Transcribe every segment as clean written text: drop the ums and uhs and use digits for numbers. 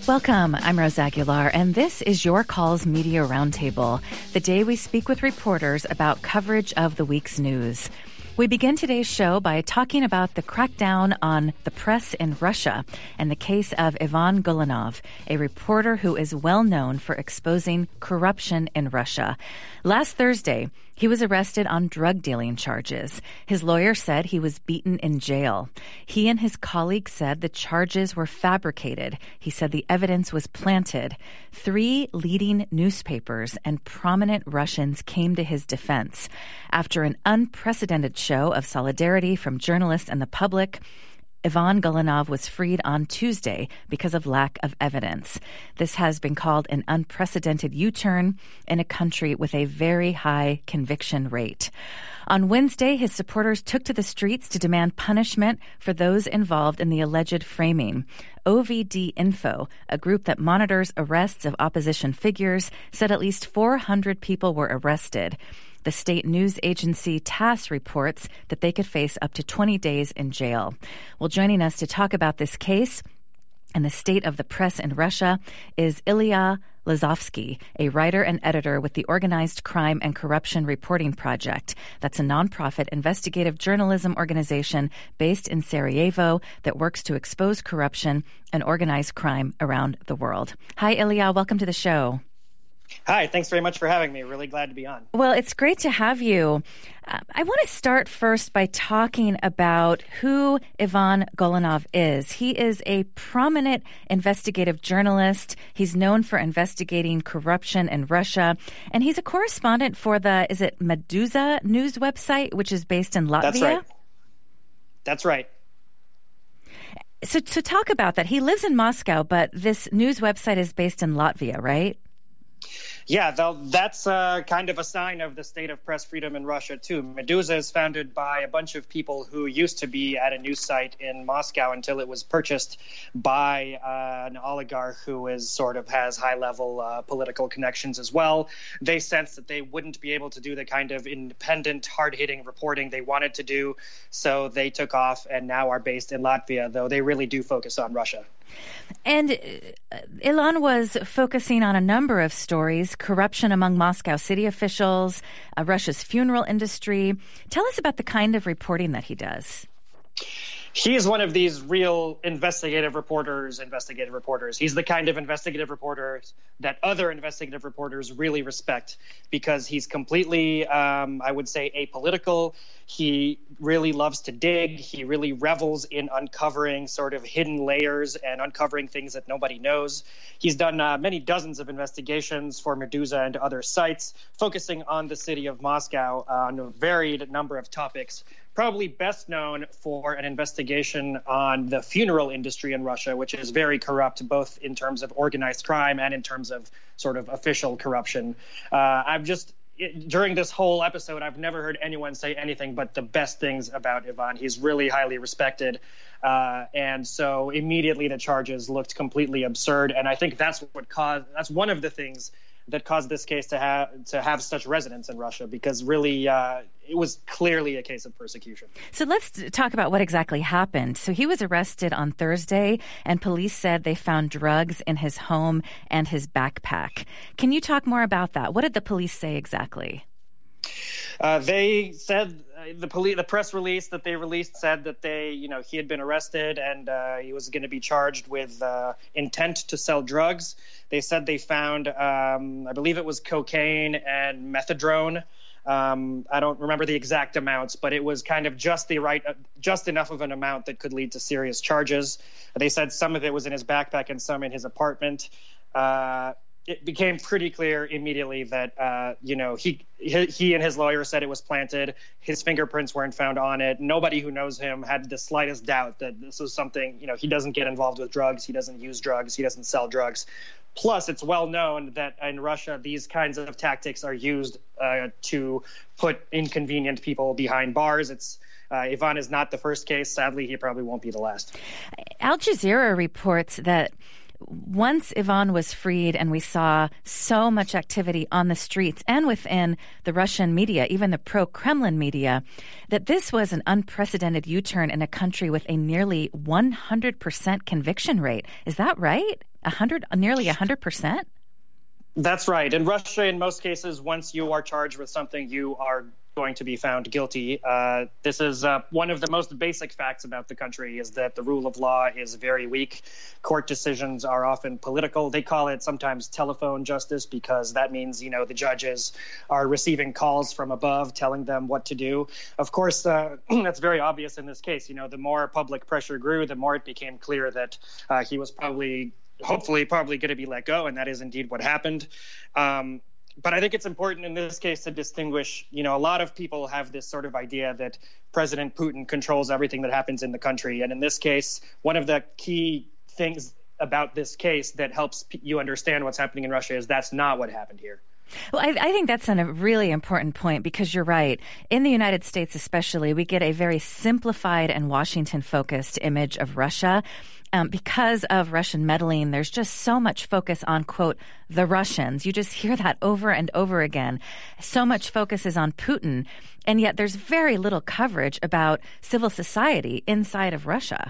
Welcome. I'm Rose Aguilar, and this is Your Calls Media Roundtable, the day we speak with reporters about coverage of the week's news. We begin today's show by talking about the crackdown on the press in Russia and the case of Ivan Golanov, a reporter who is well known for exposing corruption in Russia. Last Thursday, he was arrested on drug dealing charges. His lawyer said he was beaten in jail. He and his colleague said the charges were fabricated. He said the evidence was planted. 3 leading newspapers and prominent Russians came to his defense. After an unprecedented show of solidarity from journalists and the public, Ivan Golanov was freed on Tuesday because of lack of evidence. This has been called an unprecedented U-turn in a country with a very high conviction rate. On Wednesday, his supporters took to the streets to demand punishment for those involved in the alleged framing. OVD Info, a group that monitors arrests of opposition figures, said at least 400 people were arrested. The state news agency TASS reports that they could face up to 20 days in jail. Well, joining us to talk about this case and the state of the press in Russia is Ilya Lazovsky, a writer and editor with the Organized Crime and Corruption Reporting Project. That's a nonprofit investigative journalism organization based in Sarajevo that works to expose corruption and organized crime around the world. Hi, Ilya. Welcome to the show. Hi, thanks very much for having me. Really glad to be on. Well, it's great to have you. I want to start first by talking about who Ivan Golanov is. He is a prominent investigative journalist. He's known for investigating corruption in Russia, and he's a correspondent for the, is it Meduza news website, which is based in Latvia? That's right. That's right. So talk about that. He lives in Moscow, but this news website is based in Latvia, right? Yeah, that's kind of a sign of the state of press freedom in Russia, too. Meduza is founded by a bunch of people who used to be at a news site in Moscow until it was purchased by an oligarch who has high-level political connections as well. They sensed that they wouldn't be able to do the kind of independent, hard-hitting reporting they wanted to do, so they took off and now are based in Latvia, though they really do focus on Russia. And Ilan was focusing on a number of stories: corruption among Moscow city officials, Russia's funeral industry. Tell us about the kind of reporting that he does. He is one of these real investigative reporters. He's the kind of investigative reporter that other investigative reporters really respect because he's completely, I would say, apolitical. He really loves to dig. He really revels in uncovering sort of hidden layers and uncovering things that nobody knows. He's done many dozens of investigations for Meduza and other sites, focusing on the city of Moscow on a varied number of topics. Probably best known for an investigation on the funeral industry in Russia, which is very corrupt, both in terms of organized crime and in terms of sort of official corruption. During this whole episode, I've never heard anyone say anything but the best things about Ivan. He's really highly respected. And so immediately the charges looked completely absurd. And I think that's one of the things that caused this case to have such resonance in Russia, because really it was clearly a case of persecution. So let's talk about what exactly happened. So he was arrested on Thursday, and police said they found drugs in his home and his backpack. Can you talk more about that? What did the police say exactly? They said the press release that they released said that he had been arrested and he was going to be charged with intent to sell drugs. They said they found, I believe it was cocaine and methadone. I don't remember the exact amounts, but it was kind of just enough of an amount that could lead to serious charges. They said some of it was in his backpack and some in his apartment. It became pretty clear immediately that, he and his lawyer said it was planted. His fingerprints weren't found on it. Nobody who knows him had the slightest doubt that this was something, he doesn't get involved with drugs. He doesn't use drugs. He doesn't sell drugs. Plus, it's well known that in Russia, these kinds of tactics are used to put inconvenient people behind bars. Ivan is not the first case. Sadly, he probably won't be the last. Al Jazeera reports that once Ivan was freed and we saw so much activity on the streets and within the Russian media, even the pro-Kremlin media, that this was an unprecedented U-turn in a country with a nearly 100% conviction rate. Is that right? nearly 100%? That's right. In Russia, in most cases, once you are charged with something, you are going to be found guilty. This is one of the most basic facts about the country, is that the rule of law is very weak. Court decisions are often political. They call it sometimes telephone justice, because that means, the judges are receiving calls from above telling them what to do. Of course, that's very obvious in this case. The more public pressure grew, the more it became clear that he was hopefully going to be let go, and that is indeed what happened. But I think it's important in this case to distinguish, a lot of people have this sort of idea that President Putin controls everything that happens in the country. And in this case, one of the key things about this case that helps you understand what's happening in Russia is that's not what happened here. Well, I think that's a really important point, because you're right. In the United States especially, we get a very simplified and Washington-focused image of Russia. Because of Russian meddling, there's just so much focus on, quote, the Russians. You just hear that over and over again. So much focus is on Putin, and yet there's very little coverage about civil society inside of Russia.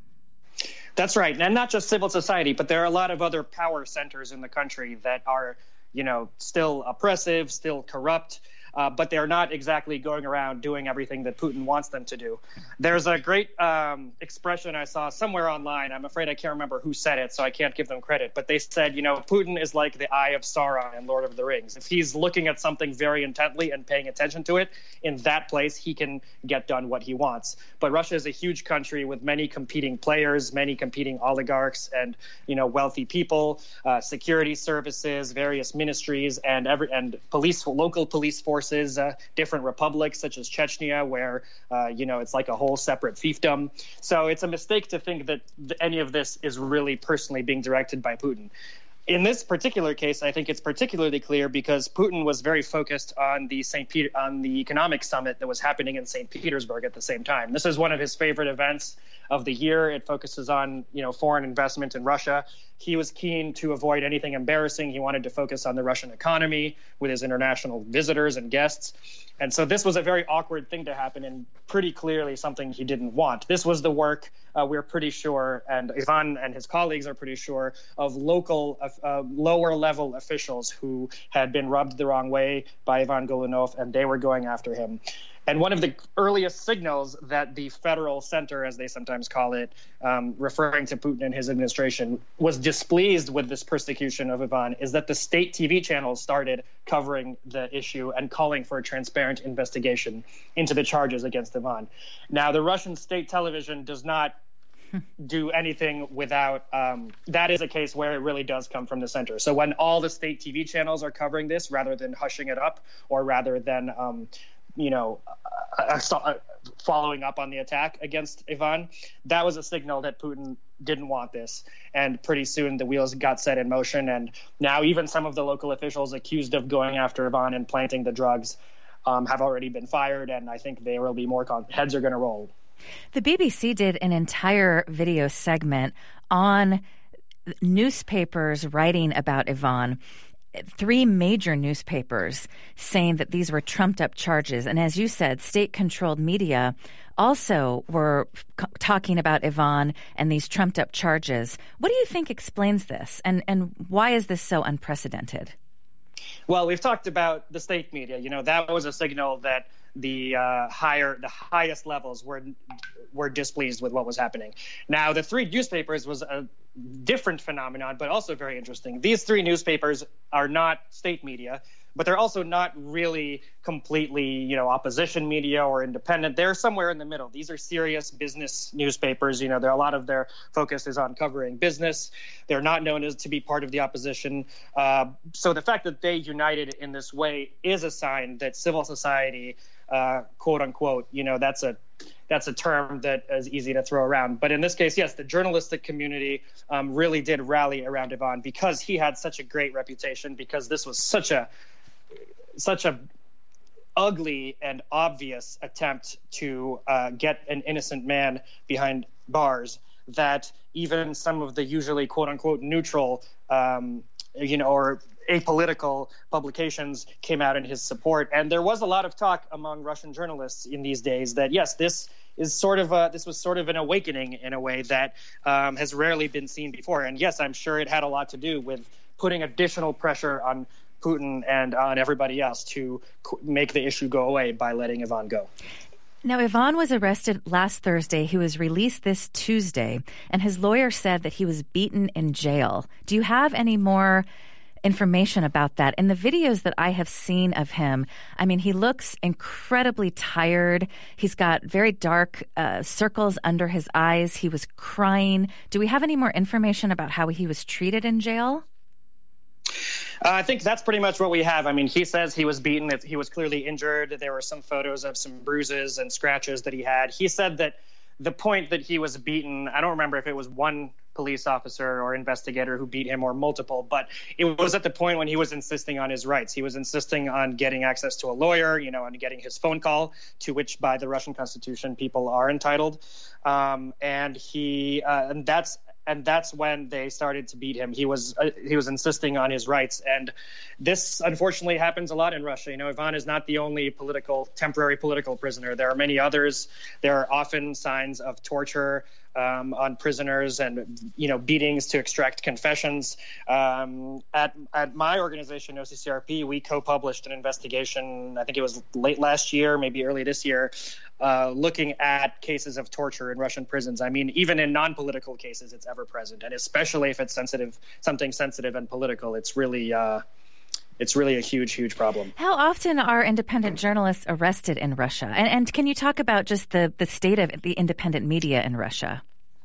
That's right. And not just civil society, but there are a lot of other power centers in the country that are, still oppressive, still corrupt. But they're not exactly going around doing everything that Putin wants them to do. There's a great expression I saw somewhere online. I'm afraid I can't remember who said it, so I can't give them credit. But they said, Putin is like the eye of Sauron in Lord of the Rings. If he's looking at something very intently and paying attention to it, in that place, he can get done what he wants. But Russia is a huge country with many competing players, many competing oligarchs and, wealthy people, security services, various ministries, and local police forces. Different republics such as Chechnya, where it's like a whole separate fiefdom. So it's a mistake to think that any of this is really personally being directed by Putin. In this particular case, I think it's particularly clear because Putin was very focused on the economic summit that was happening in St. Petersburg at the same time. This is one of his favorite events of the year. It focuses on, foreign investment in Russia. He was keen to avoid anything embarrassing. He wanted to focus on the Russian economy with his international visitors and guests. And so this was a very awkward thing to happen, and pretty clearly something he didn't want. This was the work, we're pretty sure, and Ivan and his colleagues are pretty sure, of local, lower-level officials who had been rubbed the wrong way by Ivan Golunov, and they were going after him. And one of the earliest signals that the Federal Center, as they sometimes call it, referring to Putin and his administration, was displeased with this persecution of Ivan is that the state TV channels started covering the issue and calling for a transparent investigation into the charges against Ivan. Now, the Russian state television does not do anything without that is a case where it really does come from the center. So when all the state TV channels are covering this, rather than hushing it up, or rather than following up on the attack against Ivan, that was a signal that Putin didn't want this. And pretty soon the wheels got set in motion. And now even some of the local officials accused of going after Ivan and planting the drugs have already been fired. And I think there will be more heads are going to roll. The BBC did an entire video segment on newspapers writing about Ivan. 3 major newspapers saying that these were trumped-up charges. And as you said, state-controlled media also were talking about Ivan and these trumped-up charges. What do you think explains this? And why is this so unprecedented? Well, we've talked about the state media. That was a signal that the highest levels were displeased with what was happening. Now, the 3 newspapers was a different phenomenon, but also very interesting. These 3 newspapers are not state media, but they're also not really completely, opposition media or independent. They're somewhere in the middle. These are serious business newspapers. A lot of their focus is on covering business. They're not known as to be part of the opposition. So the fact that they united in this way is a sign that civil society, quote unquote, that's a term that is easy to throw around. But in this case, yes, the journalistic community really did rally around Ivan because he had such a great reputation, because this was such a ugly and obvious attempt to get an innocent man behind bars, that even some of the usually quote unquote neutral, or apolitical publications came out in his support. And there was a lot of talk among Russian journalists in these days that, yes, this was sort of an awakening in a way that has rarely been seen before. And yes, I'm sure it had a lot to do with putting additional pressure on Putin and on everybody else to make the issue go away by letting Ivan go. Now, Ivan was arrested last Thursday. He was released this Tuesday, and his lawyer said that he was beaten in jail. Do you have any more information about that? In the videos that I have seen of him, I mean, he looks incredibly tired. He's got very dark circles under his eyes. He was crying. Do we have any more information about how he was treated in jail? I think that's pretty much what we have. I mean, he says he was beaten. He was clearly injured. There were some photos of some bruises and scratches that he had. He said that the point that he was beaten, I don't remember if it was one police officer or investigator who beat him or multiple, but it was at the point when he was insisting on his rights. He was insisting on getting access to a lawyer, and getting his phone call, to which by the Russian Constitution people are entitled. And that's when they started to beat him. He was insisting on his rights, and this unfortunately happens a lot in Russia. Ivan is not the only temporary political prisoner. There are many others. There are often signs of torture on prisoners, and beatings to extract confessions. At my organization, OCCRP, we co-published an investigation. I think it was late last year, maybe early this year, looking at cases of torture in Russian prisons. I mean, even in non-political cases, it's ever present, and especially if it's something sensitive and political, it's really a huge, huge problem. How often are independent journalists arrested in Russia? And can you talk about just the state of the independent media in Russia?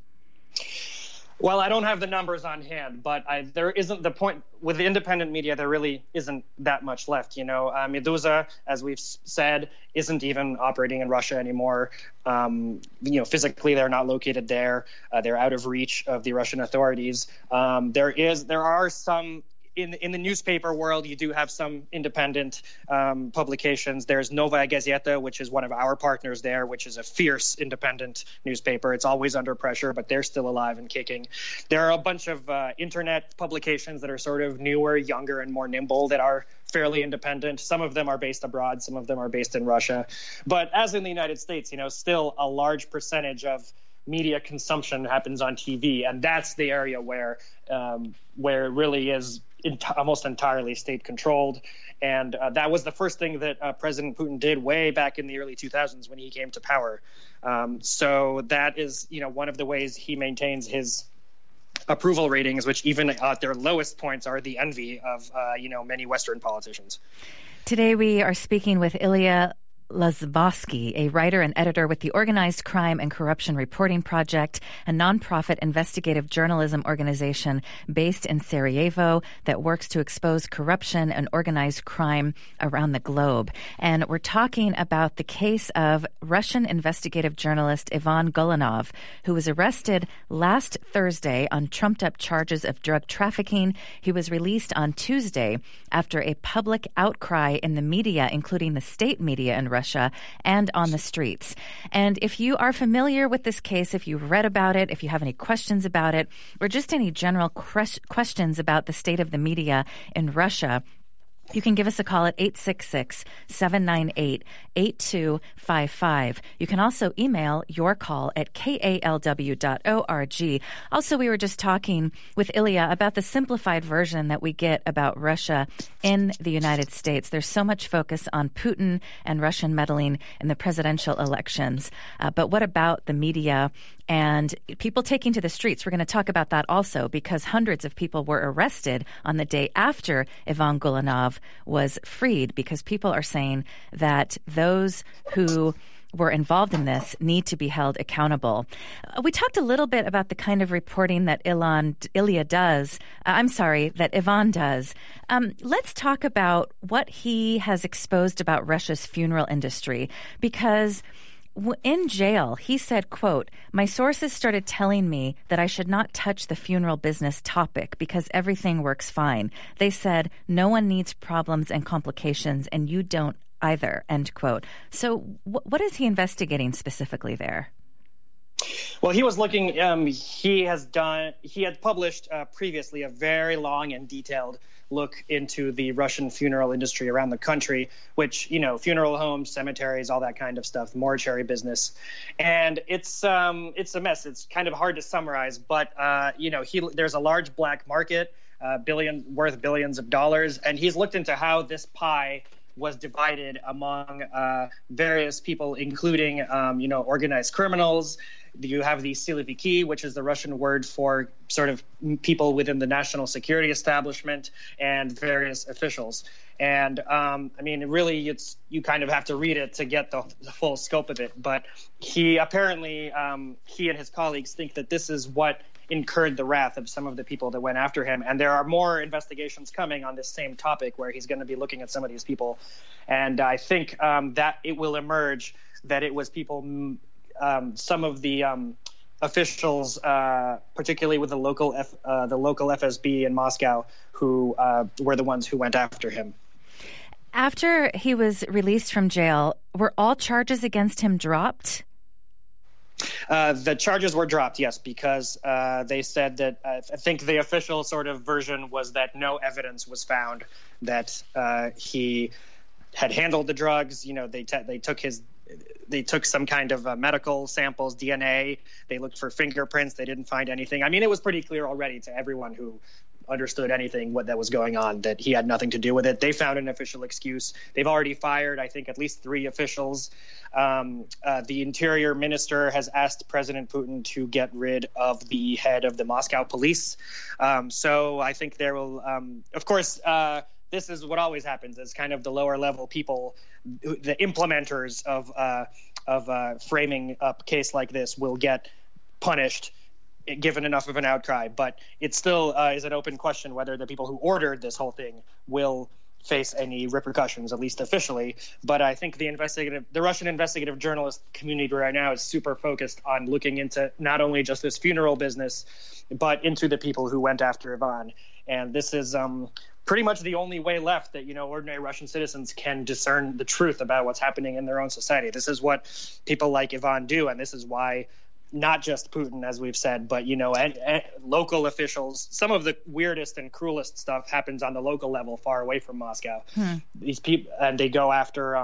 Well, I don't have the numbers on hand, but there isn't the point with the independent media. There really isn't that much left. Meduza, as we've said, isn't even operating in Russia anymore. Physically, they're not located there. They're out of reach of the Russian authorities. There are some. In the newspaper world, you do have some independent publications. There's Novaya Gazeta, which is one of our partners there, which is a fierce independent newspaper. It's always under pressure, but they're still alive and kicking. There are a bunch of internet publications that are sort of newer, younger, and more nimble that are fairly independent. Some of them are based abroad. Some of them are based in Russia. But as in the United States, still a large percentage of media consumption happens on TV, and that's the area where it really is almost entirely state-controlled. And that was the first thing that President Putin did way back in the early 2000s when he came to power. So that is, one of the ways he maintains his approval ratings, which even at their lowest points are the envy of, many Western politicians. Today we are speaking with Ilya Lazvosky, a writer and editor with the Organized Crime and Corruption Reporting Project, a nonprofit investigative journalism organization based in Sarajevo that works to expose corruption and organized crime around the globe. And we're talking about the case of Russian investigative journalist Ivan Golanov, who was arrested last Thursday on trumped-up charges of drug trafficking. He was released on Tuesday after a public outcry in the media, including the state media in Russia, and on the streets. And if you are familiar with this case, if you've read about it, if you have any questions about it, or just any general questions about the state of the media in Russia, you can give us a call at 866-798-8255. You can also email your call at kalw.org. Also, we were just talking with Ilya about the simplified version that we get about Russia in the United States. There's so much focus on Putin and Russian meddling in the presidential elections. But what about the media and people taking to the streets? We're going to talk about that also, because hundreds of people were arrested on the day after Ivan Golanov was freed, because people are saying that those who were involved in this need to be held accountable. We talked a little bit about the kind of reporting that Ivan does. Let's talk about what he has exposed about Russia's funeral industry, because in jail, he said, quote, "My sources started telling me that I should not touch the funeral business topic because everything works fine. They said, no one needs problems and complications, and you don't either," end quote. So what is he investigating specifically there? Well, he was looking. He had published previously a very long and detailed look into the Russian funeral industry around the country, which, funeral homes, cemeteries, all that kind of stuff, mortuary business. And it's a mess. It's kind of hard to summarize, but, there's a large black market, worth billions of dollars. And he's looked into how this pie was divided among various people, including, organized criminals. You have the siloviki, which is the Russian word for sort of people within the national security establishment, and various officials. And really, you kind of have to read it to get the full scope of it. But he apparently, he and his colleagues think that this is what incurred the wrath of some of the people that went after him. And there are more investigations coming on this same topic where he's going to be looking at some of these people. And I think that it will emerge that it was people, some of the officials, particularly with the local FSB in Moscow, who were the ones who went after him. After he was released from jail, were all charges against him dropped? The charges were dropped, yes, because they said that I think the official sort of version was that no evidence was found that he had handled the drugs. They took some kind of medical samples, DNA. They looked for fingerprints. They didn't find anything. I mean, it was pretty clear already to everyone who understood anything what that was going on that he had nothing to do with it. They found an official excuse. They've already fired, I think, at least 3 officials. The interior minister has asked President Putin to get rid of the head of the Moscow police. So I think there will, of course, this is what always happens. It's kind of the lower level people, the implementers of framing up a case like this will get punished given enough of an outcry. But it still is an open question whether the people who ordered this whole thing will face any repercussions, at least officially. But I think the Russian investigative journalist community right now is super focused on looking into not only just this funeral business, but into the people who went after Ivan. And this is pretty much the only way left that, ordinary Russian citizens can discern the truth about what's happening in their own society. This is what people like Ivan do, and this is why not just Putin, as we've said, but, and local officials. Some of the weirdest and cruelest stuff happens on the local level, far away from Moscow. These people, and they go after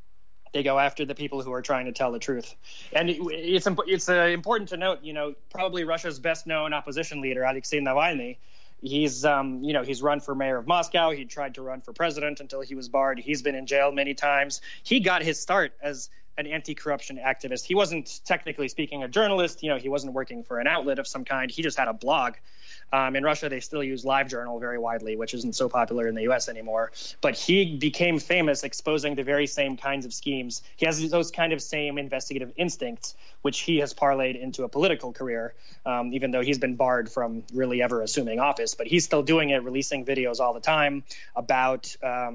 the people who are trying to tell the truth. And it's important to note, probably Russia's best known opposition leader, Alexei Navalny. He's run for mayor of Moscow. He tried to run for president until he was barred. He's been in jail many times. He got his start as an anti-corruption activist. He wasn't technically speaking a journalist. He wasn't working for an outlet of some kind. He just had a blog. In Russia, they still use LiveJournal very widely, which isn't so popular in the U.S. anymore. But he became famous exposing the very same kinds of schemes. He has those kind of same investigative instincts, which he has parlayed into a political career, even though he's been barred from really ever assuming office. But he's still doing it, releasing videos all the time about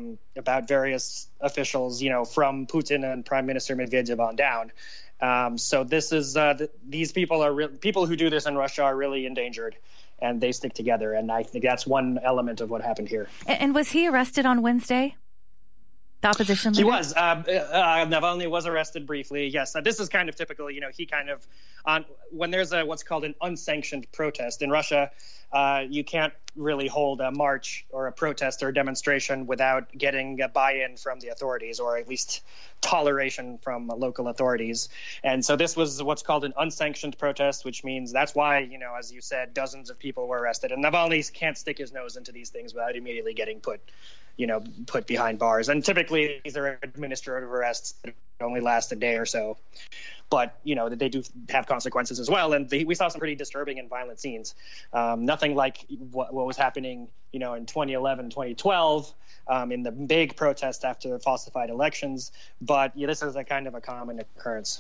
various officials, from Putin and Prime Minister Medvedev on down. So this is these people are people who do this in Russia are really endangered. And they stick together. And I think that's one element of what happened here. And was he arrested on Wednesday? The opposition leader? He was. Navalny was arrested briefly. Yes. This is kind of typical. He kind of when there's what's called an unsanctioned protest in Russia, you can't really hold a march or a protest or a demonstration without getting a buy-in from the authorities, or at least toleration from local authorities. And so this was what's called an unsanctioned protest, which means that's why, as you said, dozens of people were arrested. And Navalny can't stick his nose into these things without immediately getting put behind bars. And typically these are administrative arrests that only last a day or so. But, they do have consequences as well. And we saw some pretty disturbing and violent scenes. Nothing like what was happening, in 2011, 2012, in the big protest after falsified elections. But this is a kind of a common occurrence.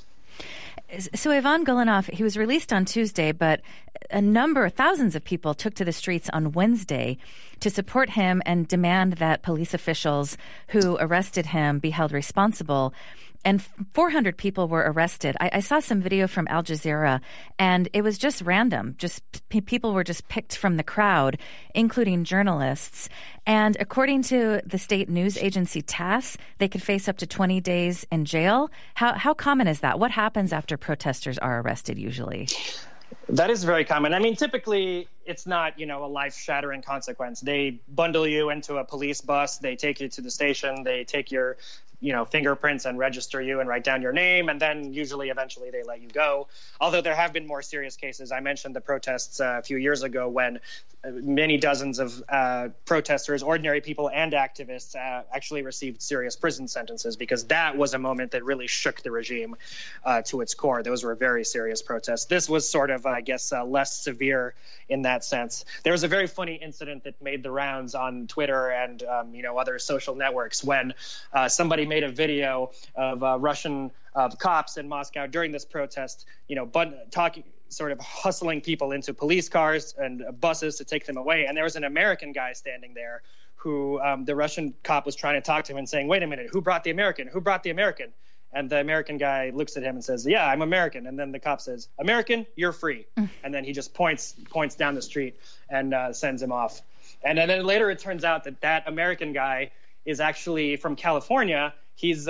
So Ivan Golinov, he was released on Tuesday, but thousands of people took to the streets on Wednesday to support him and demand that police officials who arrested him be held responsible. and 400 people were arrested. I saw some video from Al Jazeera, and it was just random. People were just picked from the crowd, including journalists. And according to the state news agency TASS, they could face up to 20 days in jail. How common is that? What happens after protesters are arrested usually? That is very common. I mean, typically it's not, a life-shattering consequence. They bundle you into a police bus. They take you to the station. They take your, fingerprints and register you and write down your name. And then eventually they let you go. Although there have been more serious cases. I mentioned the protests a few years ago when many dozens of protesters, ordinary people and activists actually received serious prison sentences, because that was a moment that really shook the regime to its core. Those were very serious protests. This was sort of, less severe in that sense. There was a very funny incident that made the rounds on Twitter and, other social networks when somebody made a video of Russian cops in Moscow during this protest, sort of hustling people into police cars and buses to take them away. And there was an American guy standing there who the Russian cop was trying to talk to him and saying, "Wait a minute, who brought the American? Who brought the American?" And the American guy looks at him and says, "Yeah, I'm American." And then the cop says, "American, you're free." And then he just points down the street and sends him off. And then later it turns out that American guy is actually from California. He's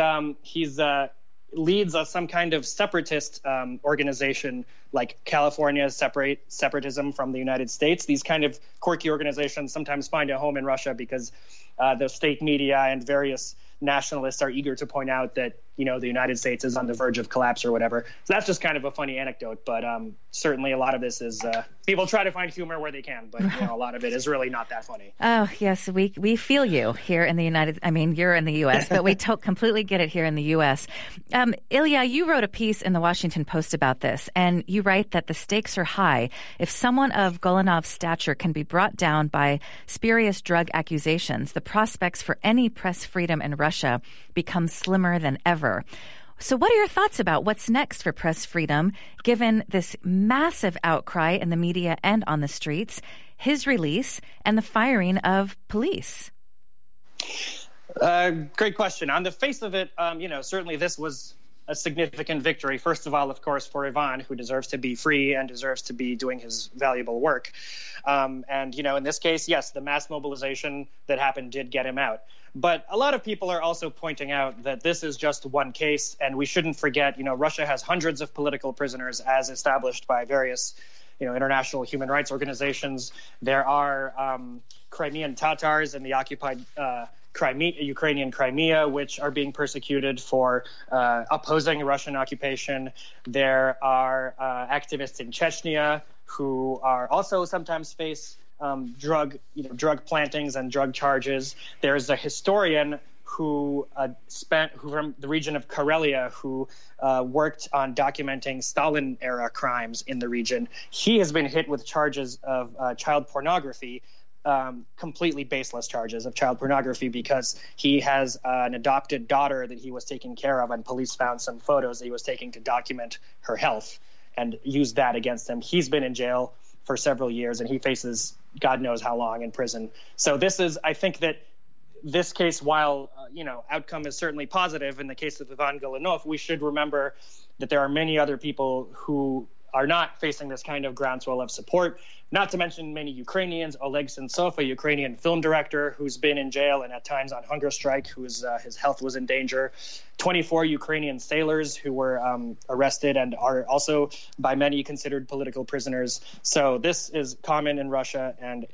leads some kind of separatist organization, like California Separatism from the United States. These kind of quirky organizations sometimes find a home in Russia because the state media and various nationalists are eager to point out that, the United States is on the verge of collapse or whatever. So that's just kind of a funny anecdote. But certainly a lot of this is people try to find humor where they can. But a lot of it is really not that funny. Oh, yes. We feel you here in the you're in the U.S., but we completely get it here in the U.S. Ilya, you wrote a piece in the Washington Post about this, and you write that the stakes are high. If someone of Golanov's stature can be brought down by spurious drug accusations, the prospects for any press freedom in Russia become slimmer than ever. So what are your thoughts about what's next for press freedom, given this massive outcry in the media and on the streets, his release, and the firing of police? Great question. On the face of it, certainly this was a significant victory. First of all, of course, for Ivan, who deserves to be free and deserves to be doing his valuable work. And, in this case, yes, the mass mobilization that happened did get him out. But a lot of people are also pointing out that this is just one case, and we shouldn't forget, Russia has hundreds of political prisoners as established by various, international human rights organizations. There are Crimean Tatars in the occupied Ukrainian Crimea, which are being persecuted for opposing Russian occupation. There are activists in Chechnya who are also sometimes face drug plantings and drug charges. There's a historian who from the region of Karelia who worked on documenting Stalin-era crimes in the region. He has been hit with charges of child pornography. Completely baseless charges of child pornography because he has an adopted daughter that he was taking care of, and police found some photos that he was taking to document her health and used that against him. He's been in jail for several years, and he faces God knows how long in prison. So I think that this case, while, outcome is certainly positive in the case of Ivan Golunov, we should remember that there are many other people who are not facing this kind of groundswell of support, not to mention many Ukrainians. Oleg Sentsov, a Ukrainian film director who's been in jail and at times on hunger strike, his health was in danger. 24 Ukrainian sailors who were arrested and are also by many considered political prisoners. So this is common in Russia, and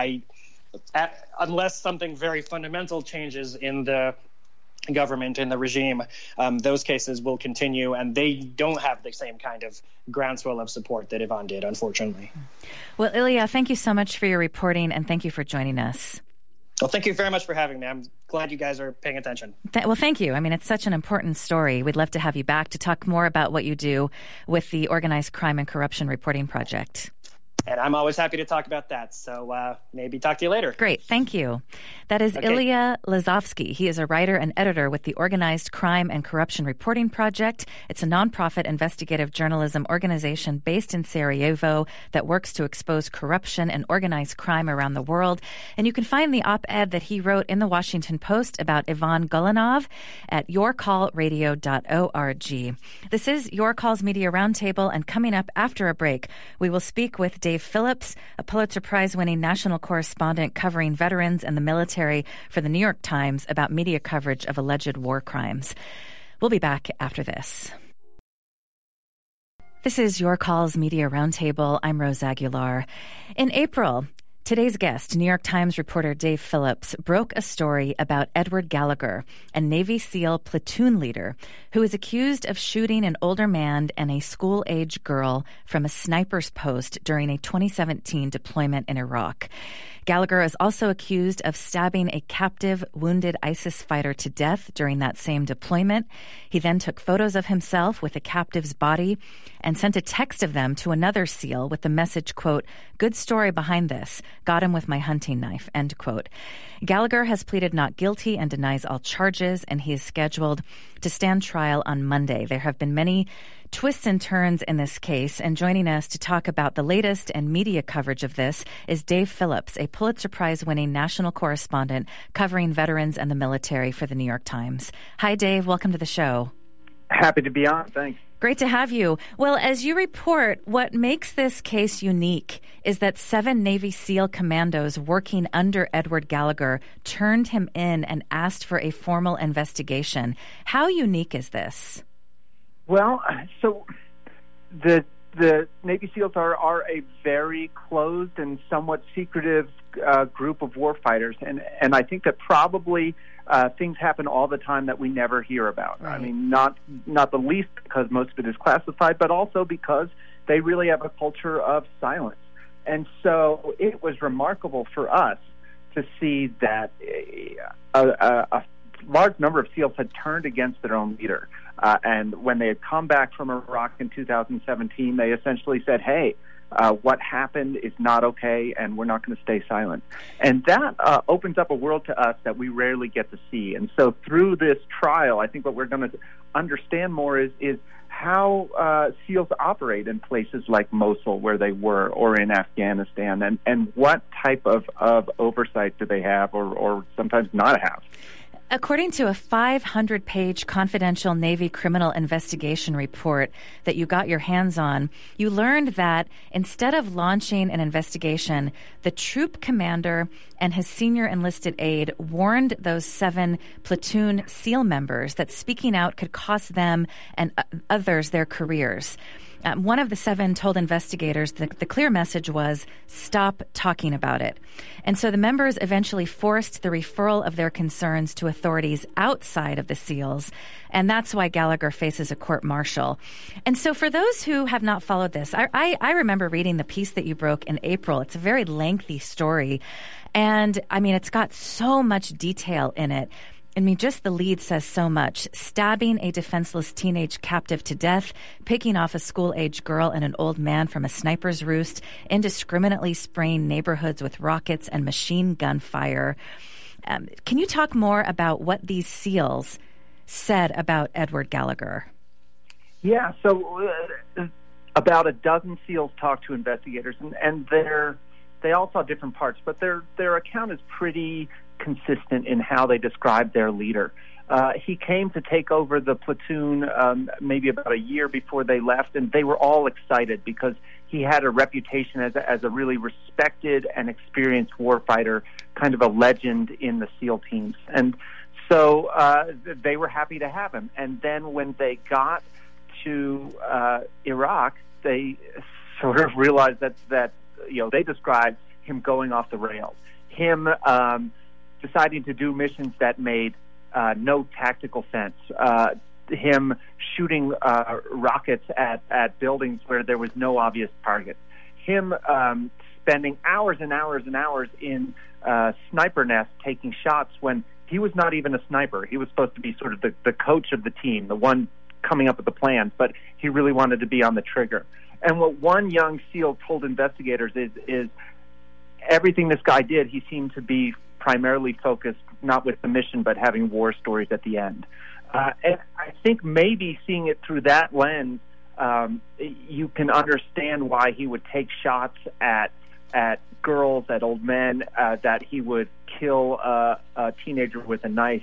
unless something very fundamental changes in the government and the regime, those cases will continue, and they don't have the same kind of groundswell of support that Ivan did, unfortunately. Well, Ilya, thank you so much for your reporting, and thank you for joining us. Well, thank you very much for having me. I'm glad you guys are paying attention. Well, thank you. I mean, it's such an important story. We'd love to have you back to talk more about what you do with the Organized Crime and Corruption Reporting Project. And I'm always happy to talk about that. So maybe talk to you later. Great. Thank you. That is Ilya Lazovsky. He is a writer and editor with the Organized Crime and Corruption Reporting Project. It's a nonprofit investigative journalism organization based in Sarajevo that works to expose corruption and organized crime around the world. And you can find the op-ed that he wrote in the Washington Post about Ivan Golanov at yourcallradio.org. This is Your Calls Media Roundtable, and coming up after a break, we will speak with Dave Phillips, a Pulitzer Prize-winning national correspondent covering veterans and the military for the New York Times, about media coverage of alleged war crimes. We'll be back after this. This is Your Calls Media Roundtable. I'm Rose Aguilar. In April, today's guest, New York Times reporter Dave Phillips, broke a story about Edward Gallagher, a Navy SEAL platoon leader who is accused of shooting an older man and a school-age girl from a sniper's post during a 2017 deployment in Iraq. Gallagher is also accused of stabbing a captive, wounded ISIS fighter to death during that same deployment. He then took photos of himself with the captive's body and sent a text of them to another SEAL with the message, quote, "Good story behind this. Got him with my hunting knife," end quote. Gallagher has pleaded not guilty and denies all charges, and he is scheduled to stand trial on Monday. There have been many twists and turns in this case, and joining us to talk about the latest and media coverage of this is Dave Phillips, a Pulitzer Prize-winning national correspondent covering veterans and the military for the New York Times. Hi, Dave. Welcome to the show. Happy to be on. Thanks. Great to have you. Well, as you report, what makes this case unique is that 7 Navy SEAL commandos working under Edward Gallagher turned him in and asked for a formal investigation. How unique is this? Well, so the Navy SEALs are a very closed and somewhat secretive group of warfighters, and I think that probably things happen all the time that we never hear about. Right. I mean, not the least because most of it is classified, but also because they really have a culture of silence. And so it was remarkable for us to see that a large number of SEALs had turned against their own leader. And when they had come back from Iraq in 2017, they essentially said, hey, what happened is not okay, and we're not going to stay silent. And that opens up a world to us that we rarely get to see. And so through this trial, I think what we're going to understand more is how SEALs operate in places like Mosul, where they were, or in Afghanistan, and what type of oversight do they have or sometimes not have. According to a 500-page confidential Navy criminal investigation report that you got your hands on, you learned that instead of launching an investigation, the troop commander and his senior enlisted aide warned those 7 platoon SEAL members that speaking out could cost them and others their careers. One of the 7 told investigators the clear message was, stop talking about it. And so the members eventually forced the referral of their concerns to authorities outside of the SEALs, and that's why Gallagher faces a court-martial. And so for those who have not followed this, I remember reading the piece that you broke in April. It's a very lengthy story, and, I mean, it's got so much detail in it. I mean, just the lead says so much. Stabbing a defenseless teenage captive to death, picking off a school-age girl and an old man from a sniper's roost, indiscriminately spraying neighborhoods with rockets and machine gun fire. Can you talk more about what these SEALs said about Edward Gallagher? Yeah, so about a dozen SEALs talked to investigators, and they all saw different parts, but their account is pretty consistent in how they described their leader. He came to take over the platoon maybe about a year before they left, and they were all excited because he had a reputation as a really respected and experienced warfighter, kind of a legend in the SEAL teams. And so they were happy to have him. And then when they got to Iraq, they sort of realized that they described him going off the rails, him deciding to do missions that made no tactical sense, him shooting rockets at buildings where there was no obvious target, him spending hours and hours and hours in sniper nests taking shots when he was not even a sniper. He was supposed to be sort of the coach of the team, the one coming up with the plans, but he really wanted to be on the trigger. And what one young SEAL told investigators is everything this guy did, he seemed to be primarily focused not with the mission, but having war stories at the end. And I think maybe seeing it through that lens, you can understand why he would take shots at girls, at old men, that he would kill a teenager with a knife.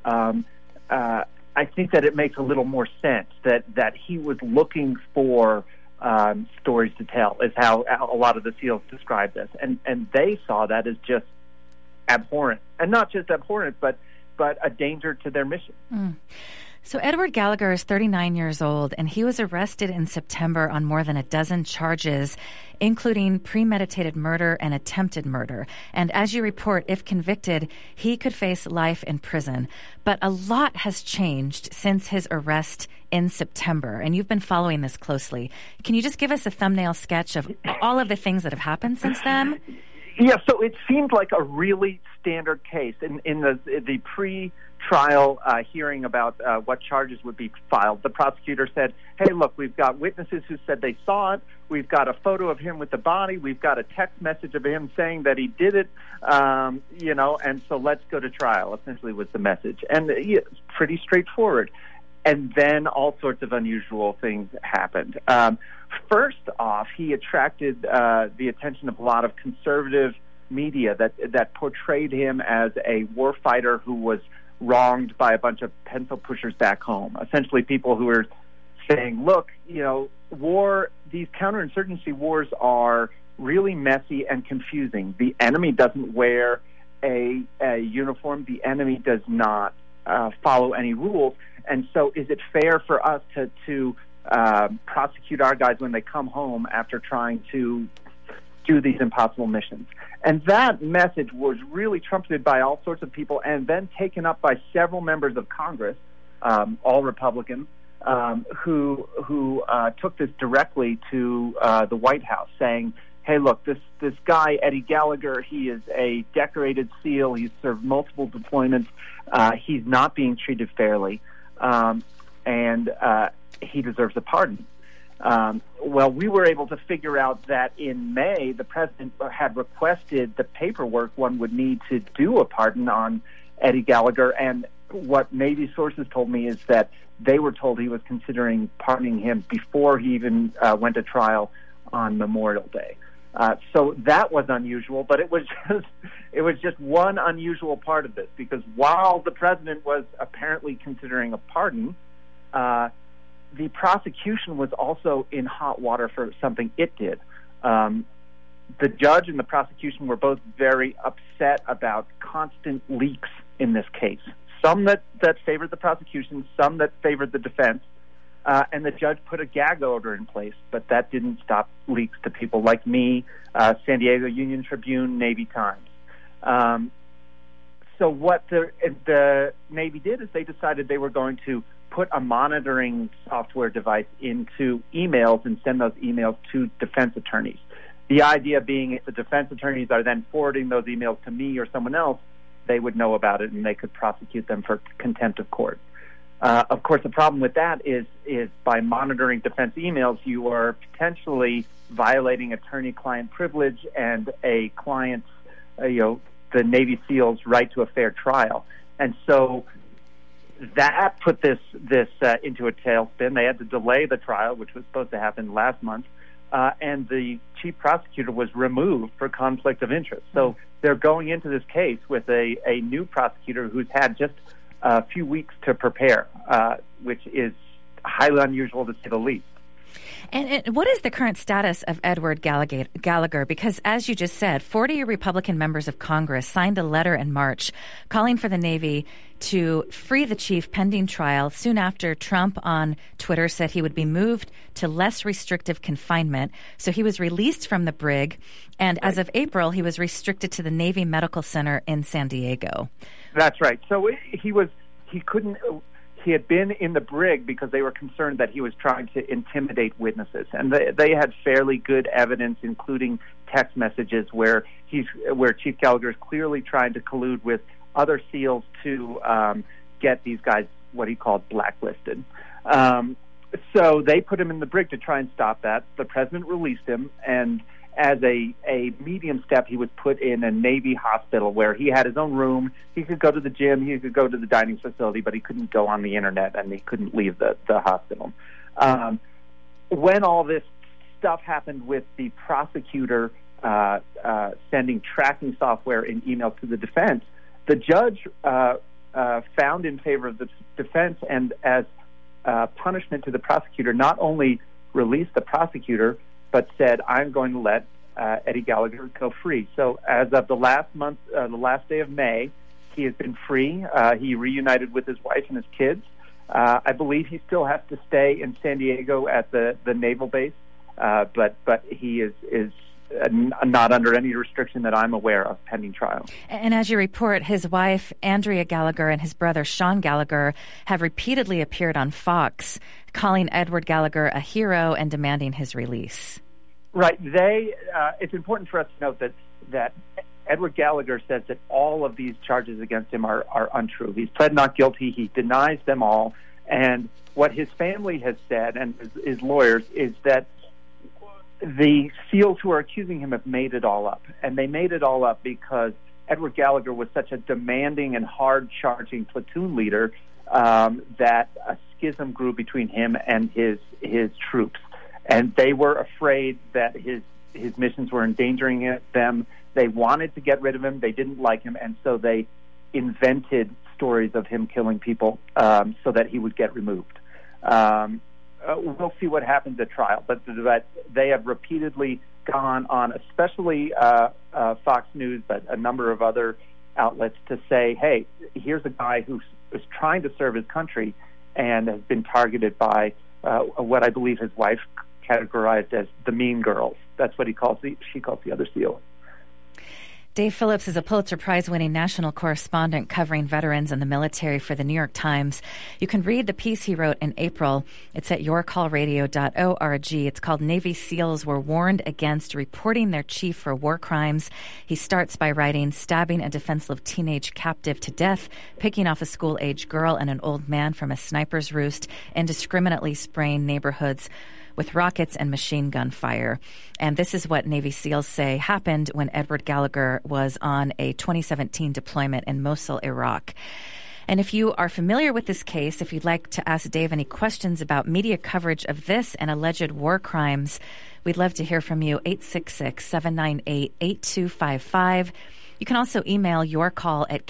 I think that it makes a little more sense that he was looking for stories to tell, is how a lot of the SEALs describe this, and they saw that as just abhorrent, and not just abhorrent, but a danger to their mission. So Edward Gallagher is 39 years old, and he was arrested in September on more than a dozen charges, including premeditated murder and attempted murder. And as you report, if convicted, he could face life in prison. But a lot has changed since his arrest in September, and you've been following this closely. Can you just give us a thumbnail sketch of all of the things that have happened since then? Yeah, so it seemed like a really standard case. In the pre-trial hearing about what charges would be filed, the prosecutor said, hey, look, we've got witnesses who said they saw it. We've got a photo of him with the body. We've got a text message of him saying that he did it, and so let's go to trial, essentially was the message. And it's pretty straightforward. And then all sorts of unusual things happened. First off, he attracted the attention of a lot of conservative media that portrayed him as a war fighter who was wronged by a bunch of pencil pushers back home. Essentially, people who were saying, look, these counterinsurgency wars are really messy and confusing. The enemy doesn't wear a uniform. The enemy does not follow any rules. And so is it fair for us to prosecute our guys when they come home after trying to do these impossible missions? And that message was really trumpeted by all sorts of people and then taken up by several members of Congress, all Republicans, who took this directly to the White House, saying, hey, look, this guy, Eddie Gallagher, he is a decorated SEAL. He's served multiple deployments. He's not being treated fairly. And he deserves a pardon. Well, we were able to figure out that in May, the president had requested the paperwork one would need to do a pardon on Eddie Gallagher. And what Navy sources told me is that they were told he was considering pardoning him before he even went to trial on Memorial Day. So that was unusual, but it was just one unusual part of this, because while the president was apparently considering a pardon, the prosecution was also in hot water for something it did. The judge and the prosecution were both very upset about constant leaks in this case. Some that favored the prosecution, some that favored the defense. And the judge put a gag order in place, but that didn't stop leaks to people like me, San Diego Union Tribune, Navy Times. So what the Navy did is they decided they were going to put a monitoring software device into emails and send those emails to defense attorneys. The idea being if the defense attorneys are then forwarding those emails to me or someone else, they would know about it and they could prosecute them for contempt of court. Of course, the problem with that is by monitoring defense emails, you are potentially violating attorney-client privilege and a client's, the Navy SEAL's right to a fair trial. And so that put this into a tailspin. They had to delay the trial, which was supposed to happen last month, and the chief prosecutor was removed for conflict of interest. So they're going into this case with a new prosecutor who's had just a few weeks to prepare, which is highly unusual to say the least. And what is the current status of Edward Gallagher? Because as you just said, 40 Republican members of Congress signed a letter in March calling for the Navy to free the chief pending trial soon after Trump on Twitter said he would be moved to less restrictive confinement. So he was released from the brig. And as of April, he was restricted to the Navy Medical Center in San Diego. That's right. So he had been in the brig because they were concerned that he was trying to intimidate witnesses. And they had fairly good evidence, including text messages where Chief Gallagher is clearly trying to collude with other SEALs to get these guys what he called blacklisted. So they put him in the brig to try and stop that. The president released him, and as a medium step, he was put in a Navy hospital where he had his own room. He could go to the gym, he could go to the dining facility, but he couldn't go on the internet, and he couldn't leave the hospital. When all this stuff happened with the prosecutor sending tracking software and emails to the defense, the judge found in favor of the defense, and as punishment to the prosecutor, not only released the prosecutor, but said, I'm going to let Eddie Gallagher go free. So as of the last month, the last day of May, he has been free. He reunited with his wife and his kids. I believe he still has to stay in San Diego at the naval base, but he is not under any restriction that I'm aware of pending trial. And as you report, his wife, Andrea Gallagher, and his brother, Sean Gallagher, have repeatedly appeared on Fox, calling Edward Gallagher a hero and demanding his release. Right. It's important for us to note that Edward Gallagher says that all of these charges against him are untrue. He's pled not guilty. He denies them all. And what his family has said, and his lawyers, is that the SEALs who are accusing him have made it all up. And they made it all up because Edward Gallagher was such a demanding and hard-charging platoon leader that a schism grew between him and his troops. And they were afraid that his missions were endangering them. They wanted to get rid of him. They didn't like him. And so they invented stories of him killing people so that he would get removed. We'll see what happens at trial, but they have repeatedly gone on, especially Fox News, but a number of other outlets, to say, hey, here's a guy who is trying to serve his country and has been targeted by what I believe his wife categorized as the mean girls. That's what she calls the other SEAL. Dave Phillips is a Pulitzer Prize-winning national correspondent covering veterans and the military for the New York Times. You can read the piece he wrote in April. It's at yourcallradio.org. It's called Navy SEALs Were Warned Against Reporting Their Chief for War Crimes. He starts by writing, stabbing a defenseless teenage captive to death, picking off a school-age girl and an old man from a sniper's roost, indiscriminately spraying neighborhoods with rockets and machine gun fire. And this is what Navy SEALs say happened when Edward Gallagher was on a 2017 deployment in Mosul, Iraq. And if you are familiar with this case, if you'd like to ask Dave any questions about media coverage of this and alleged war crimes, we'd love to hear from you, 866-798-8255. You can also email your call at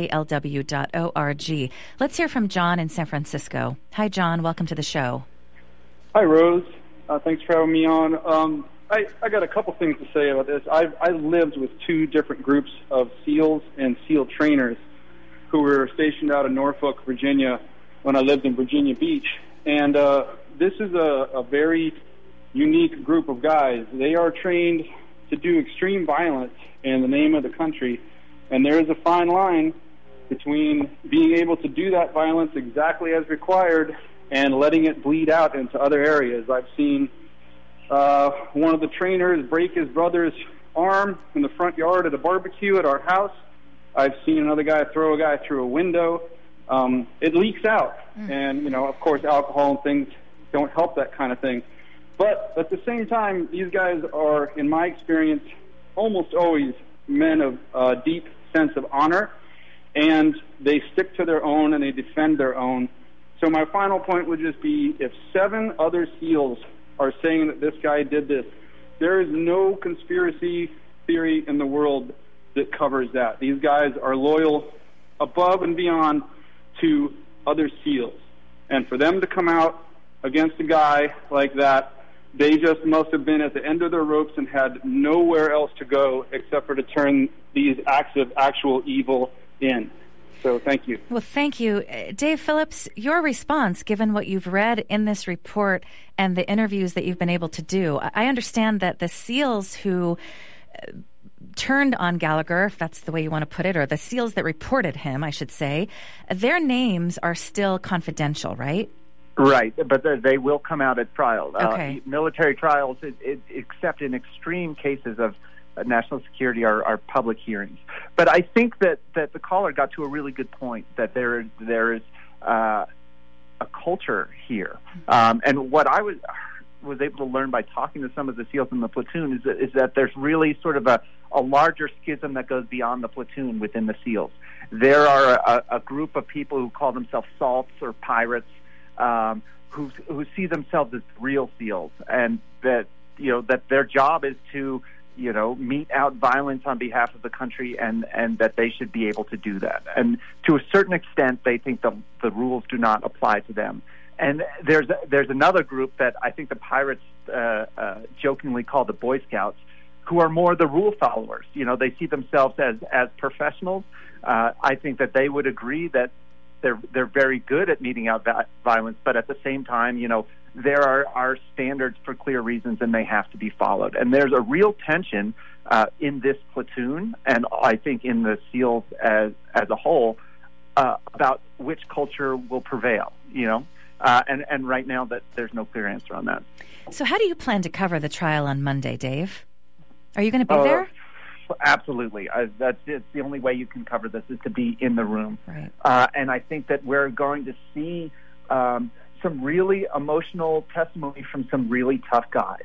kalw.org. Let's hear from John in San Francisco. Hi, John. Welcome to the show. Hi, Rose. Thanks for having me on. I got a couple things to say about this. I lived with two different groups of SEALs and SEAL trainers who were stationed out in Norfolk, Virginia, when I lived in Virginia Beach. And this is a very unique group of guys. They are trained to do extreme violence in the name of the country. And there is a fine line between being able to do that violence exactly as required and letting it bleed out into other areas. I've seen one of the trainers break his brother's arm in the front yard at a barbecue at our house. I've seen another guy throw a guy through a window. It leaks out. And, of course, alcohol and things don't help that kind of thing. But at the same time, these guys are, in my experience, almost always men of deep sense of honor, and they stick to their own and they defend their own. So my final point would just be, if 7 other SEALs are saying that this guy did this, there is no conspiracy theory in the world that covers that. These guys are loyal above and beyond to other SEALs. And for them to come out against a guy like that, they just must have been at the end of their ropes and had nowhere else to go except for to turn these acts of actual evil in. So thank you. Well, thank you. Dave Phillips, your response, given what you've read in this report and the interviews that you've been able to do, I understand that the SEALs who turned on Gallagher, if that's the way you want to put it, or the SEALs that reported him, I should say, their names are still confidential, right? Right, but they will come out at trial. Okay. Military trials, except in extreme cases of national security, are public hearings. But I think that the caller got to a really good point, that there is a culture here. And what I was able to learn by talking to some of the SEALs in the platoon is that there's really sort of a larger schism that goes beyond the platoon within the SEALs. There are a group of people who call themselves salts or pirates, who see themselves as real SEALs, and that their job is to mete out violence on behalf of the country, and that they should be able to do that. And to a certain extent, they think the rules do not apply to them. And there's another group that I think the pirates jokingly call the Boy Scouts, who are more the rule followers. They see themselves as professionals. I think that they would agree that they're very good at meting out violence, but at the same time, there are standards for clear reasons, and they have to be followed. And there's a real tension in this platoon, and I think in the SEALs as a whole, about which culture will prevail. And right now that there's no clear answer on that. So how do you plan to cover the trial on Monday, Dave? Are you going to be there? Absolutely. It's the only way you can cover this is to be in the room. Right. And I think that we're going to see some really emotional testimony from some really tough guys.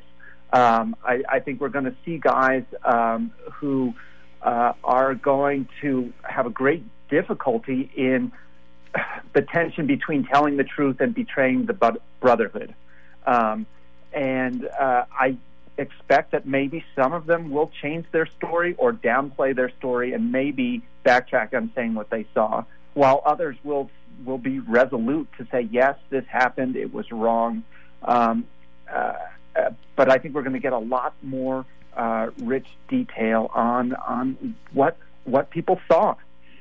I think we're going to see guys who are going to have a great difficulty in the tension between telling the truth and betraying the brotherhood. And I expect that maybe some of them will change their story or downplay their story and maybe backtrack on saying what they saw, while others will be resolute to say, yes, this happened, it was wrong. But I think we're going to get a lot more rich detail on what people saw.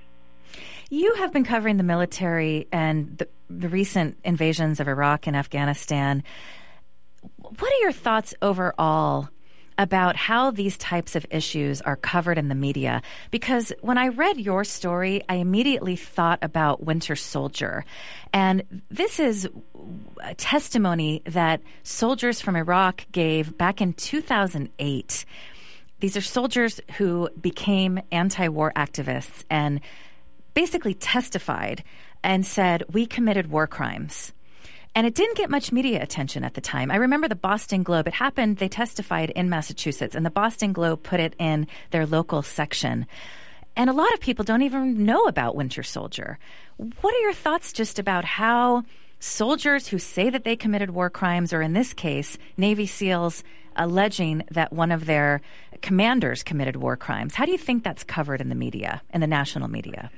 You have been covering the military and the recent invasions of Iraq and Afghanistan. What are your thoughts overall about how these types of issues are covered in the media? Because when I read your story, I immediately thought about Winter Soldier. And this is a testimony that soldiers from Iraq gave back in 2008. These are soldiers who became anti-war activists and basically testified and said, we committed war crimes. And it didn't get much media attention at the time. I remember the Boston Globe. It happened, they testified in Massachusetts, and the Boston Globe put it in their local section. And a lot of people don't even know about Winter Soldier. What are your thoughts just about how soldiers who say that they committed war crimes, or in this case, Navy SEALs alleging that one of their commanders committed war crimes, how do you think that's covered in the media, in the national media?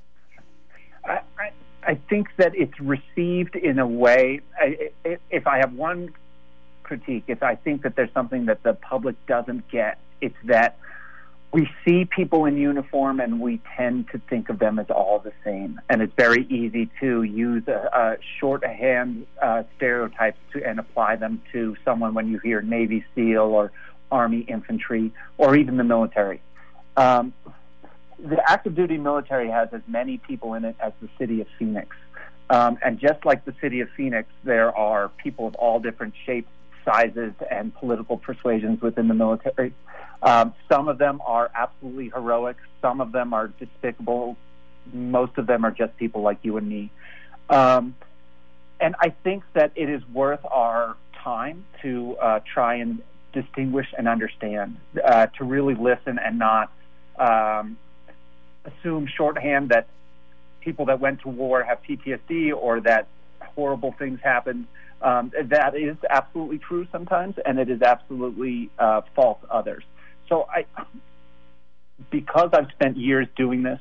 I think that it's received in a way, if I have one critique, I think that there's something that the public doesn't get. It's that we see people in uniform and we tend to think of them as all the same. And it's very easy to use shorthand stereotypes and apply them to someone when you hear Navy SEAL or Army infantry or even the military. The active duty military has as many people in it as the city of Phoenix. And just like the city of Phoenix, there are people of all different shapes, sizes, and political persuasions within the military. Some of them are absolutely heroic. Some of them are despicable. Most of them are just people like you and me. And I think that it is worth our time to try and distinguish and understand, to really listen and not assume shorthand that people that went to war have PTSD or that horrible things happen. That is absolutely true sometimes, and it is absolutely false others. So because I've spent years doing this,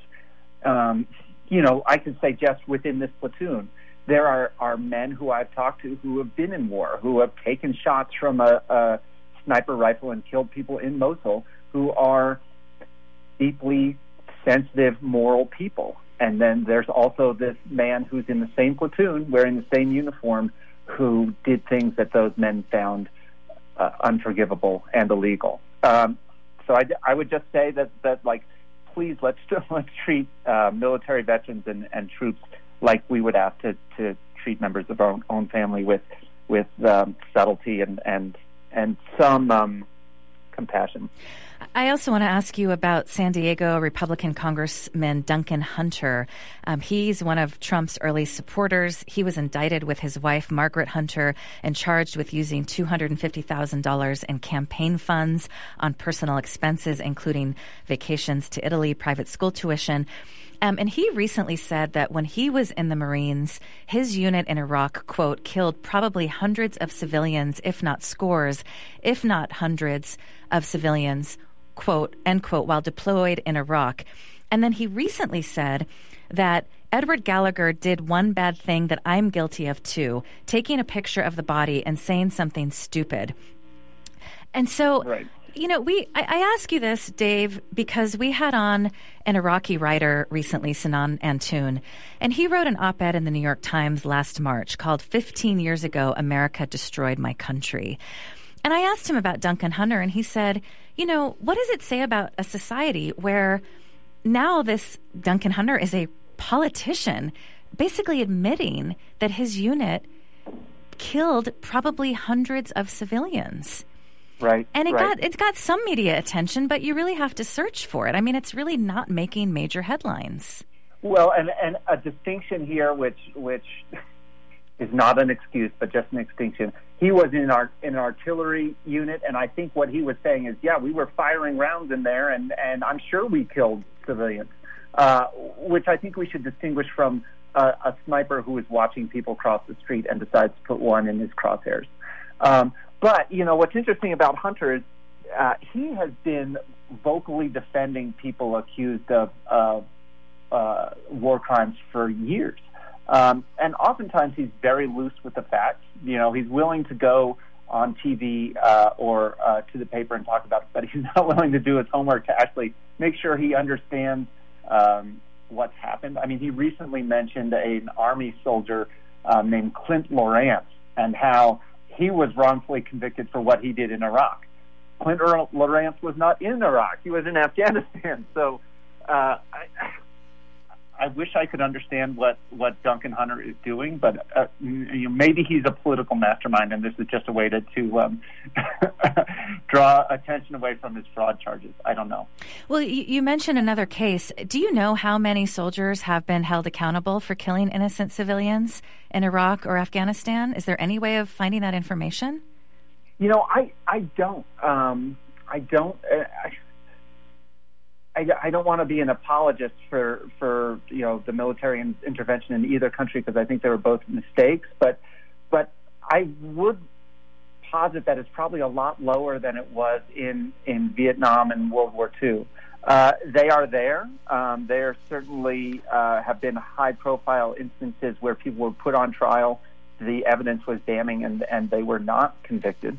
I can say just within this platoon, there are men who I've talked to who have been in war, who have taken shots from a sniper rifle and killed people in Mosul, who are deeply sensitive, moral people. And then there's also this man who's in the same platoon, wearing the same uniform, who did things that those men found unforgivable and illegal. So I would just say that please let's treat military veterans and troops like we would have to treat members of our own family with subtlety and some compassion. I also want to ask you about San Diego Republican Congressman Duncan Hunter. He's one of Trump's early supporters. He was indicted with his wife, Margaret Hunter, and charged with using $250,000 in campaign funds on personal expenses, including vacations to Italy, private school tuition. And he recently said that when he was in the Marines, his unit in Iraq, quote, killed probably hundreds of civilians, if not scores, if not hundreds of civilians, quote, end quote, while deployed in Iraq. And then he recently said that Edward Gallagher did one bad thing that I'm guilty of too, taking a picture of the body and saying something stupid. And so, right. You know, I ask you this, Dave, because we had on an Iraqi writer recently, Sinan Antoon, and he wrote an op-ed in the New York Times last March called 15 Years Ago, America Destroyed My Country. And I asked him about Duncan Hunter, and he said, you know, what does it say about a society where now this Duncan Hunter is a politician, basically admitting that his unit killed probably hundreds of civilians? Right. And it got some media attention, but you really have to search for it. I mean, it's really not making major headlines. Well, and a distinction here, which is not an excuse, but just an extinction. He was in an artillery unit, and I think what he was saying is, yeah, we were firing rounds in there, and I'm sure we killed civilians, which I think we should distinguish from a sniper who is watching people cross the street and decides to put one in his crosshairs. But, you know, what's interesting about Hunter is he has been vocally defending people accused of war crimes for years. And oftentimes he's very loose with the facts. You know, he's willing to go on TV or to the paper and talk about it, but he's not willing to do his homework to actually make sure he understands what's happened. I mean, he recently mentioned an Army soldier named Clint Lawrence and how he was wrongfully convicted for what he did in Iraq. Clint Lawrence was not in Iraq. He was in Afghanistan. So I wish I could understand what Duncan Hunter is doing, but maybe he's a political mastermind, and this is just a way to draw attention away from his fraud charges. I don't know. Well, you mentioned another case. Do you know how many soldiers have been held accountable for killing innocent civilians in Iraq or Afghanistan? Is there any way of finding that information? You know, I don't. I don't want to be an apologist for you know the military intervention in either country because I think they were both mistakes. But I would posit that it's probably a lot lower than it was in Vietnam and World War II. They are there. There certainly have been high-profile instances where people were put on trial. The evidence was damning, and they were not convicted.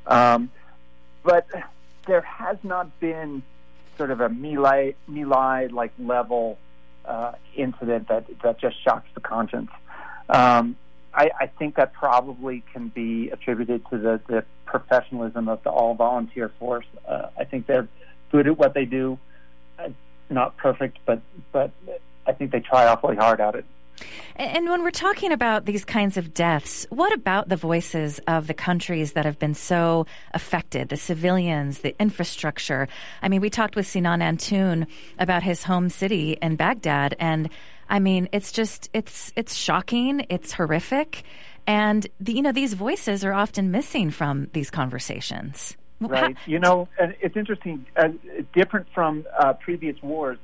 But there has not been sort of a My Lai like level incident that just shocks the conscience. I think that probably can be attributed to the professionalism of the all-volunteer force. I think they're good at what they do. Not perfect, but I think they try awfully hard at it. And when we're talking about these kinds of deaths, what about the voices of the countries that have been so affected, the civilians, the infrastructure? I mean, we talked with Sinan Antoon about his home city in Baghdad, and I mean, it's shocking, it's horrific, and these voices are often missing from these conversations. Right. You know, and it's interesting, different from previous wars,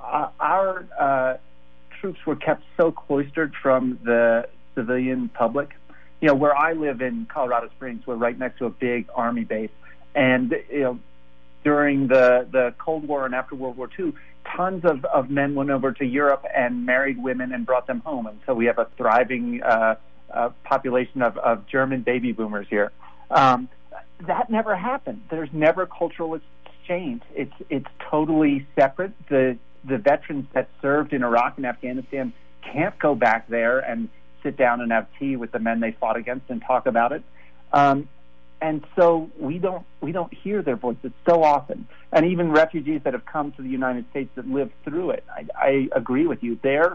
our troops were kept so cloistered from the civilian public. You know, where I live in Colorado Springs, we're right next to a big Army base. And, you know, during the Cold War and after World War II, tons of men went over to Europe and married women and brought them home. And so we have a thriving population of German baby boomers here. That never happened. There's never cultural exchange. It's totally separate. The veterans that served in Iraq and Afghanistan can't go back there and sit down and have tea with the men they fought against and talk about it. And so we don't hear their voices so often. And even refugees that have come to the United States that lived through it, I agree with you. Their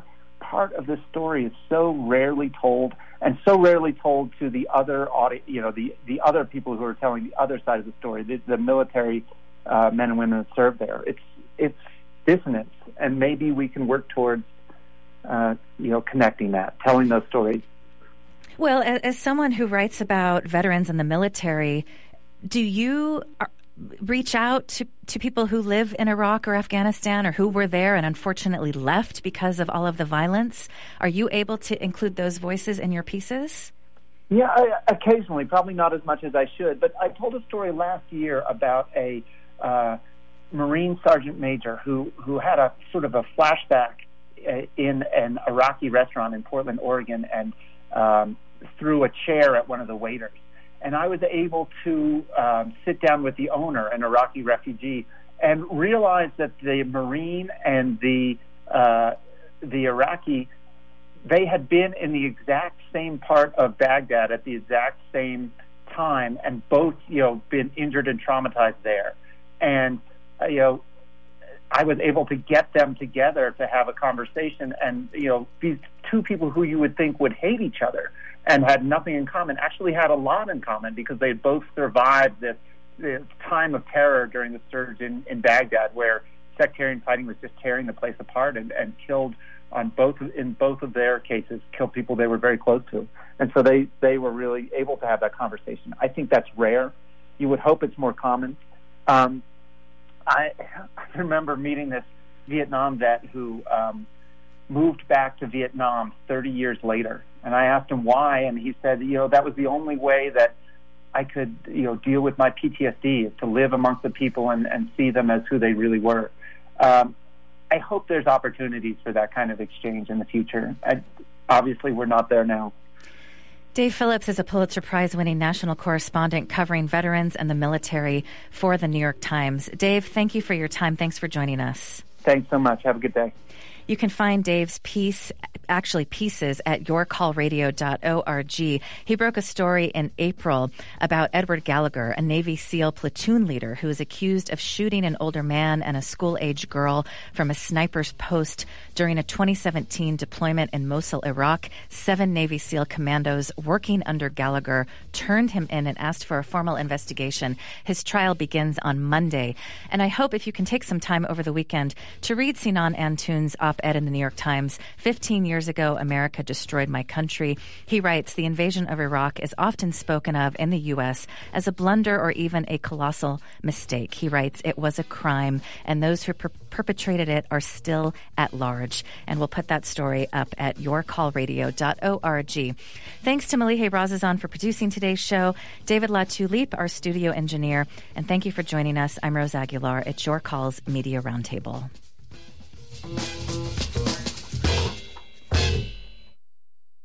part of this story is so rarely told, and so rarely told to the other the other people who are telling the other side of the story, the military men and women that serve there. It's dissonance, and maybe we can work towards connecting that, telling those stories. Well, as someone who writes about veterans in the military, do you reach out to people who live in Iraq or Afghanistan or who were there and unfortunately left because of all of the violence? Are you able to include those voices in your pieces? Yeah, occasionally, probably not as much as I should. But I told a story last year about a Marine Sergeant Major who had a sort of a flashback in an Iraqi restaurant in Portland, Oregon, and threw a chair at one of the waiters. And I was able to sit down with the owner, an Iraqi refugee, and realize that the Marine and the Iraqi, they had been in the exact same part of Baghdad at the exact same time, and both, been injured and traumatized there. And, I was able to get them together to have a conversation, and, these two people who you would think would hate each other and had nothing in common actually had a lot in common, because they both survived this time of terror during the surge in Baghdad, where sectarian fighting was just tearing the place apart and killed in both of their cases, killed people they were very close to. And so they were really able to have that conversation. I think that's rare. You would hope it's more common. I remember meeting this Vietnam vet who moved back to Vietnam 30 years later. And I asked him why, and he said, that was the only way that I could, deal with my PTSD, is to live amongst the people and see them as who they really were. I hope there's opportunities for that kind of exchange in the future. Obviously, we're not there now. Dave Phillips is a Pulitzer Prize-winning national correspondent covering veterans and the military for the New York Times. Dave, thank you for your time. Thanks for joining us. Thanks so much. Have a good day. You can find Dave's pieces at yourcallradio.org. He broke a story in April about Edward Gallagher, a Navy SEAL platoon leader who is accused of shooting an older man and a school-age girl from a sniper's post during a 2017 deployment in Mosul, Iraq. 7 Navy SEAL commandos working under Gallagher turned him in and asked for a formal investigation. His trial begins on Monday. And I hope if you can take some time over the weekend to read Sinan Antoon's op-ed in the New York Times, 15 years ago, America destroyed my country. He writes, the invasion of Iraq is often spoken of in the U.S. as a blunder or even a colossal mistake. He writes, it was a crime, and those who perpetrated it are still at large. And we'll put that story up at yourcallradio.org. Thanks to Malihe Razazan for producing today's show, David LaTulippe, our studio engineer, and thank you for joining us. I'm Rose Aguilar at Your Calls Media Roundtable.